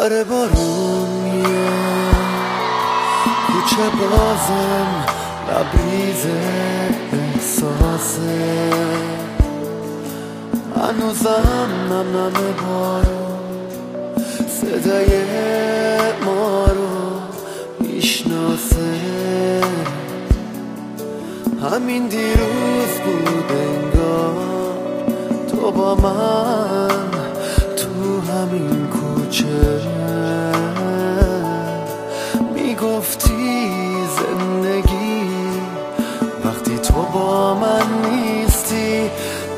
داره بارون میاد، کوچه بازم لبریز احساسه، هنوزم نم بارون صدای ما رو میشناسه. همین دیروز بود انگار تو با من تو همین کوچه میگفتی زندگی وقتی تو با من نیستی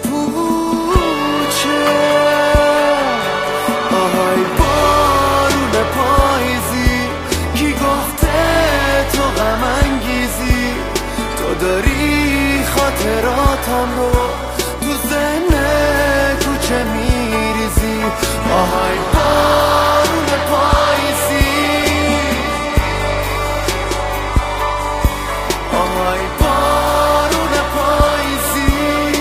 پوچه. آهای بارون پاییزی کی گفته تو غم انگیزی، تو داری خاطراتم رو تو ذهن کوچه میریزی. آهای بارون پاییزی، آهای بارون پاییزی.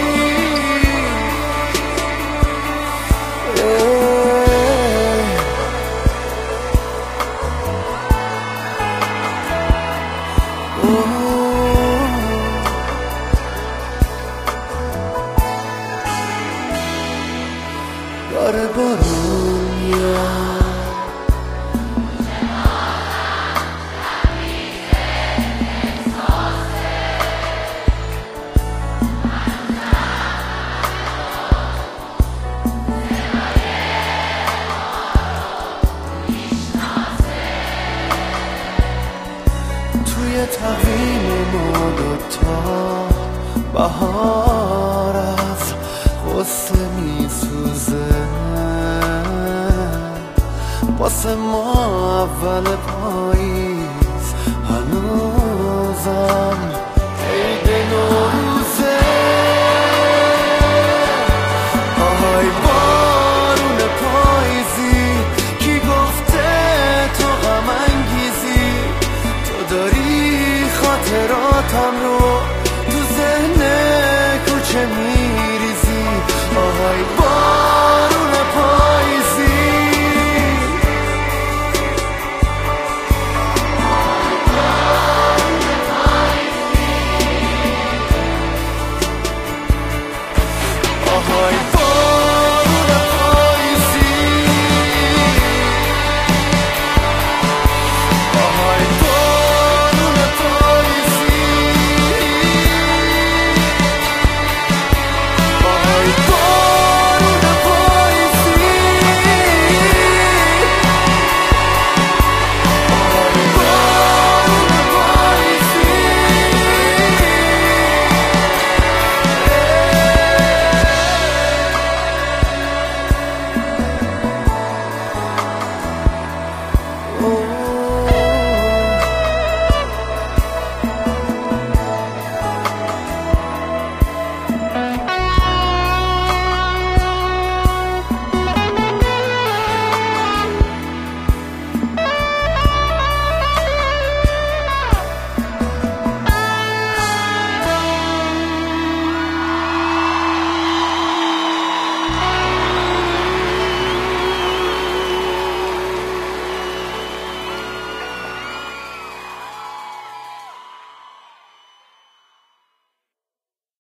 داره بارون میاد، توی تقویم ما دوتا بهار از غصه میسوزه، واسه ما اول پاییز هنوزم عید نوروز.